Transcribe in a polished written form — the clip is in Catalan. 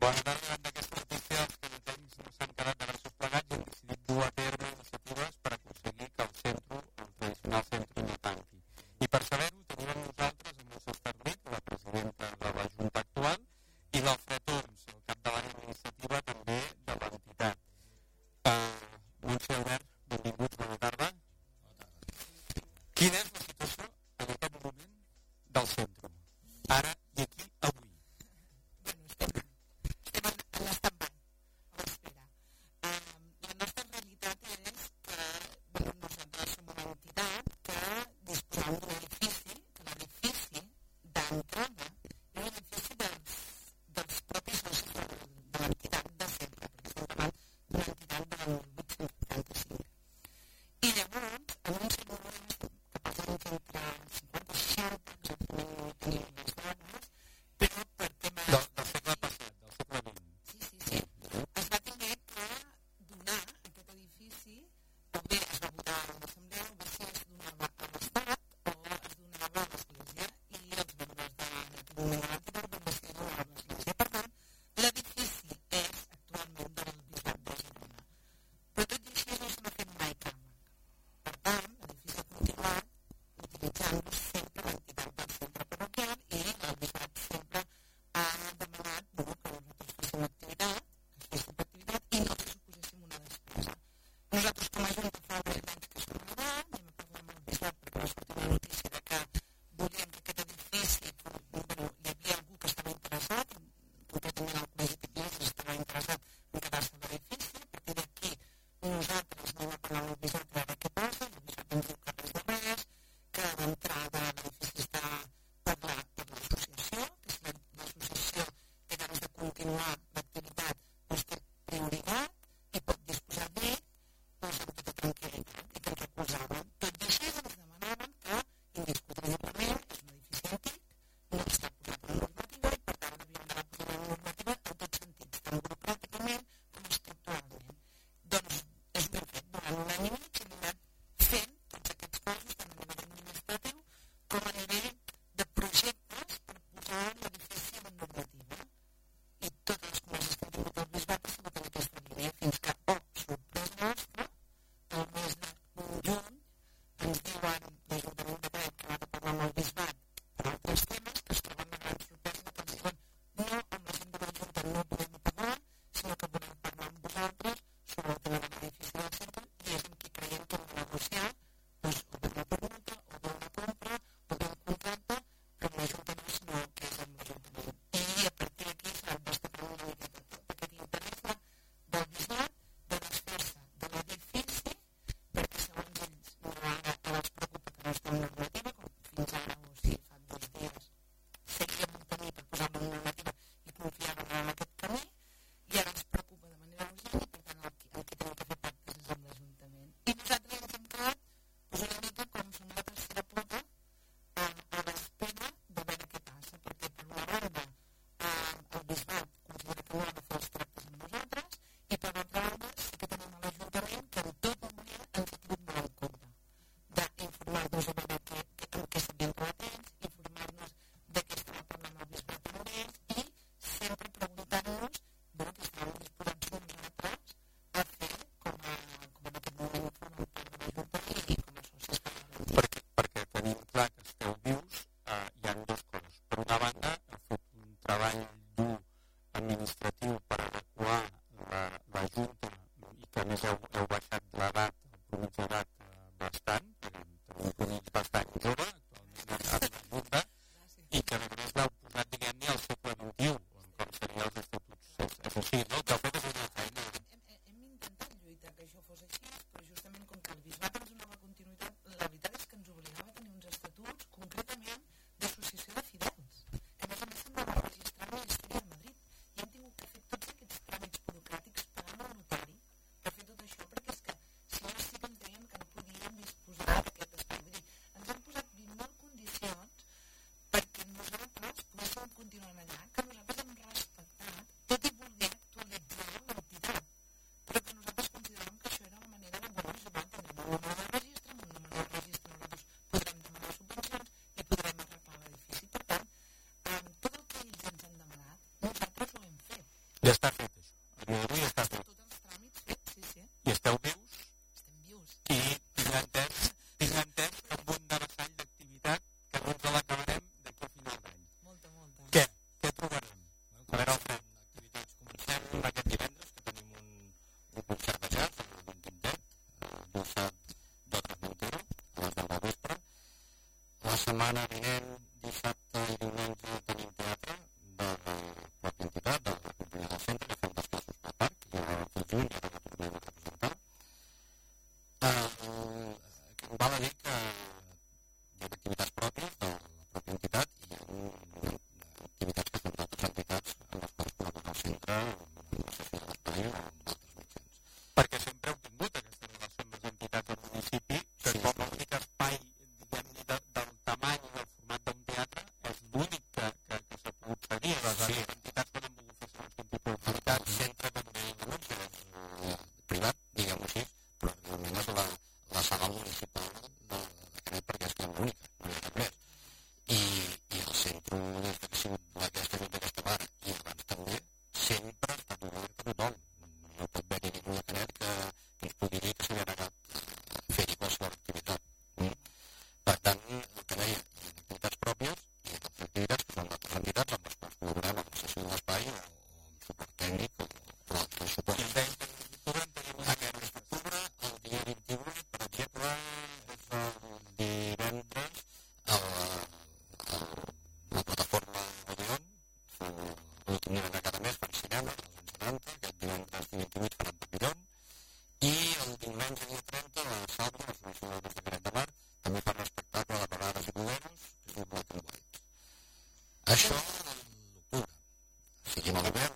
continuem allà, que nosaltres hem respectat, tot i voler actualitzar Ja està fet, això. A dia d'avui ja està fet. Tots els tràmits fets, sí, sí. I esteu vius Estem vius. i tinc entès amb un devessall d'activitat que no ens l'acabarem d'aquí a final d'any. Molta. Què trobarem? A veure, el Fred. Activitats. Comencem aquest divendres, que tenim un concert de jazz, d'un quintet, dosat d'Otras Montero, a les 10 del vespre. La setmana vinent, dissabte i diumenge, tenim teatre de la pròpia entitat, de la cultura del centre, que fem desplaços pel parc, i ara pel juny ja la tornem a representar. Val a dir que hi ha activitats pròpies de la pròpia entitat i hi ha activitats que fem d'altres entitats en les quals col·labora el centre amb la sessió de l'espai o amb altres mitjans. Perquè sempre heu tingut aquesta relació amb les entitats del municipi, que Sí, com l'únic espai, diguem-ne, del tamany i del format d'un teatre, és l'únic que s'ha pogut tenir. Les altres entitats no han volgut fer segons quin tipus d'activitat. El centre també és privat, diguem-ho així, però realment és la sala municipal de Canet perquè és que és l'única, no hi ha cap més. I el centre, des que ha sigut aquesta mare i abans també, sempre ha estat obert a tothom. No pot haver-hi ningú de Canet que ens pugui dir que s'havia negat a fer-hi qualsevol activitat. Per tant, el que deia, hi ha activitats pròpies i hi ha altres activitats que són d'altres entitats amb les quals col·laborem amb la sessió de l'espai o amb suport tècnic o altres suports. I ens deien que l'octubre en tenim Aquest d'octubre, el dia 28, per exemple, és el divendres a la plataforma Odeon, l'últim divendres de cada mes fan cinema, als anys 70, aquest divendres dia 28 faran Papillon, i el diumenge dia 30 la Sàlvia, l'Associació d'Obres de Canet de Mar, també fan un espectacle de parades i boleros, que és el Black and White. Això a l'octubre. Seguim a l'hivern,